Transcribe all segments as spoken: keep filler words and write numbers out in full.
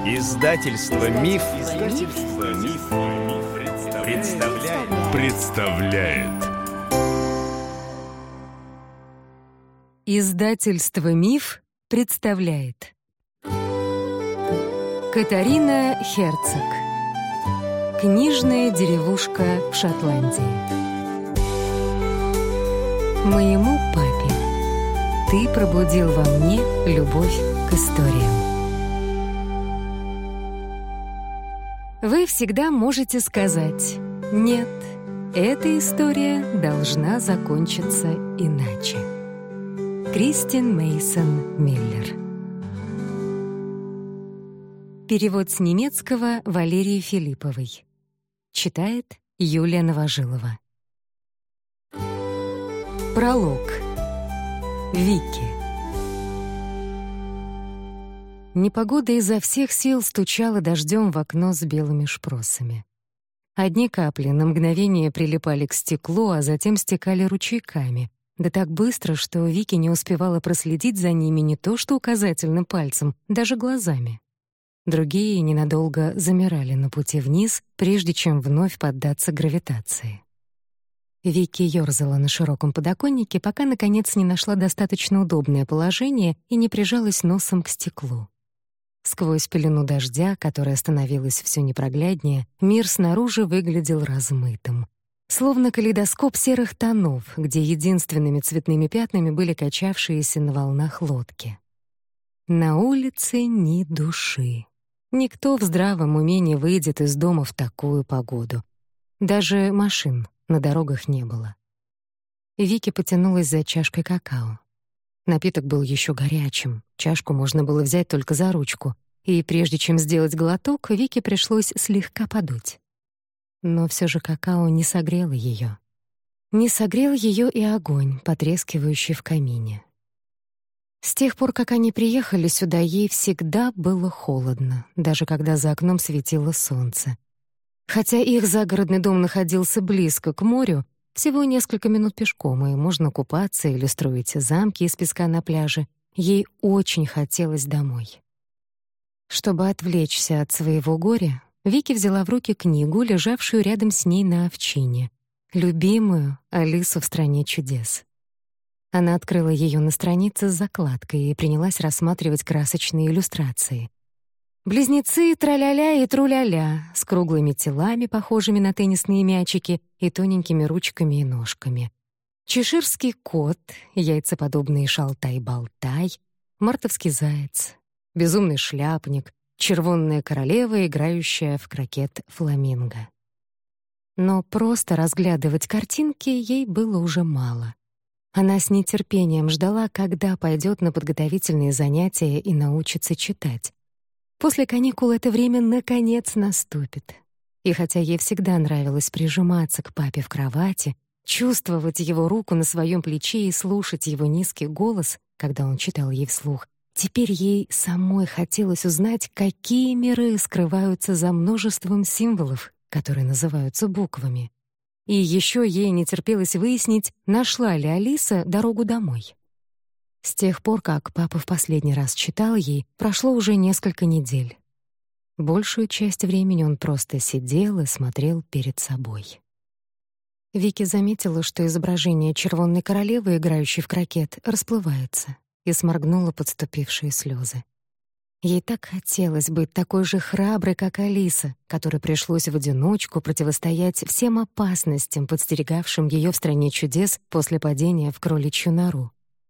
Издательство Миф, Издательство Миф, представляет. представляет. Издательство Миф представляет. Катарина Херцог. Книжная деревушка в Шотландии. Моему папе. Ты пробудил во мне любовь к историям. Вы всегда можете сказать: «Нет, эта история должна закончиться иначе». Кристин Мейсон Миллер. Перевод с немецкого Валерии Филипповой. Читает Юлия Новожилова. Пролог. Вики. Непогода изо всех сил стучала дождем в окно с белыми шпросами. Одни капли на мгновение прилипали к стеклу, а затем стекали ручейками, да так быстро, что Вики не успевала проследить за ними не то что указательным пальцем, даже глазами. Другие ненадолго замирали на пути вниз, прежде чем вновь поддаться гравитации. Вики ёрзала на широком подоконнике, пока, наконец, не нашла достаточно удобное положение и не прижалась носом к стеклу. Сквозь пелену дождя, которая становилась всё непрогляднее, мир снаружи выглядел размытым. Словно калейдоскоп серых тонов, где единственными цветными пятнами были качавшиеся на волнах лодки. На улице ни души. Никто в здравом уме не выйдет из дома в такую погоду. Даже машин на дорогах не было. Вики потянулась за чашкой какао. Напиток был ещё горячим, чашку можно было взять только за ручку, и прежде чем сделать глоток, Вике пришлось слегка подуть. Но всё же какао не согрело её. Не согрел её и огонь, потрескивающий в камине. С тех пор, как они приехали сюда, ей всегда было холодно, даже когда за окном светило солнце. Хотя их загородный дом находился близко к морю, всего несколько минут пешком, и можно купаться или строить замки из песка на пляже, ей очень хотелось домой. Чтобы отвлечься от своего горя, Вики взяла в руки книгу, лежавшую рядом с ней на овчине, любимую «Алису в стране чудес». Она открыла её на странице с закладкой и принялась рассматривать красочные иллюстрации. Близнецы траля-ля и тру-ля-ля с круглыми телами, похожими на теннисные мячики, и тоненькими ручками и ножками. Чеширский кот, яйцеподобный шалтай-болтай, мартовский заяц, безумный шляпник, червонная королева, играющая в крокет фламинго. Но просто разглядывать картинки ей было уже мало. Она с нетерпением ждала, когда пойдет на подготовительные занятия и научится читать. После каникул это время наконец наступит. И хотя ей всегда нравилось прижиматься к папе в кровати, чувствовать его руку на своем плече и слушать его низкий голос, когда он читал ей вслух, теперь ей самой хотелось узнать, какие миры скрываются за множеством символов, которые называются буквами. И еще ей не терпелось выяснить, нашла ли Алиса дорогу домой. С тех пор, как папа в последний раз читал ей, прошло уже несколько недель. Большую часть времени он просто сидел и смотрел перед собой. Вики заметила, что изображение червонной королевы, играющей в крокет, расплывается, и сморгнула подступившие слезы. Ей так хотелось быть такой же храброй, как Алиса, которой пришлось в одиночку противостоять всем опасностям, подстерегавшим её в стране чудес после падения в кроличью нору.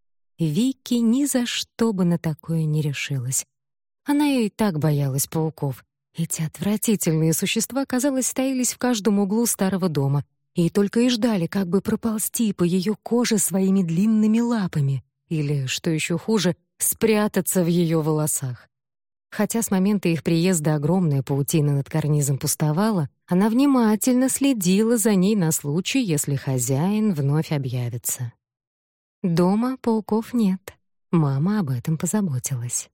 Вики ни за что бы на такое не решилась. Она и так боялась пауков. Эти отвратительные существа, казалось, таились в каждом углу старого дома и только и ждали, как бы проползти по её коже своими длинными лапами или, что ещё хуже, спрятаться в её волосах. Хотя с момента их приезда огромная паутина над карнизом пустовала, она внимательно следила за ней на случай, если хозяин вновь объявится. Дома пауков нет. Мама об этом позаботилась.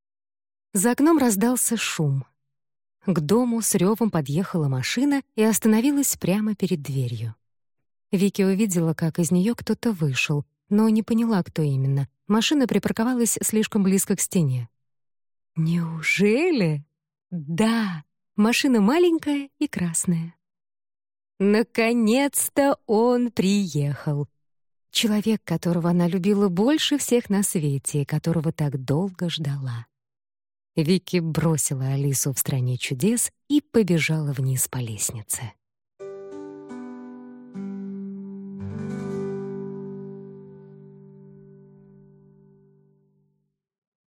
За окном раздался шум. К дому с рёвом подъехала машина и остановилась прямо перед дверью. Вики увидела, как из неё кто-то вышел, но не поняла, кто именно. Машина припарковалась слишком близко к стене. «Неужели?» Да, машина маленькая и красная. Наконец-то он приехал. Человек, которого она любила больше всех на свете и которого так долго ждала. Вики бросила Алису в «Стране чудес» и побежала вниз по лестнице.